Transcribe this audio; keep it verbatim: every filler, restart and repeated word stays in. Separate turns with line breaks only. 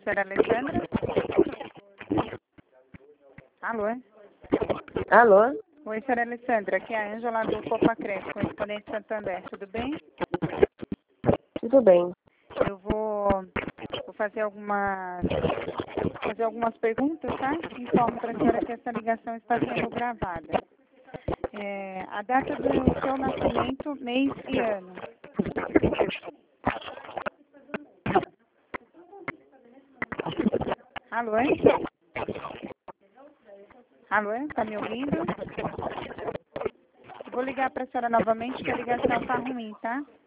Senhora Alessandra? Alô?
Alô?
Oi, senhora Alessandra, aqui é a Ângela do Copacred, correspondente Santander, tudo bem?
Tudo bem.
Eu vou, vou fazer algumas, fazer algumas perguntas, tá? Informo para a senhora que essa ligação está sendo gravada. É, a data do seu nascimento, mês e ano. Alô? Alô? Está me ouvindo? Vou ligar para a senhora novamente, que a ligação está ruim, tá?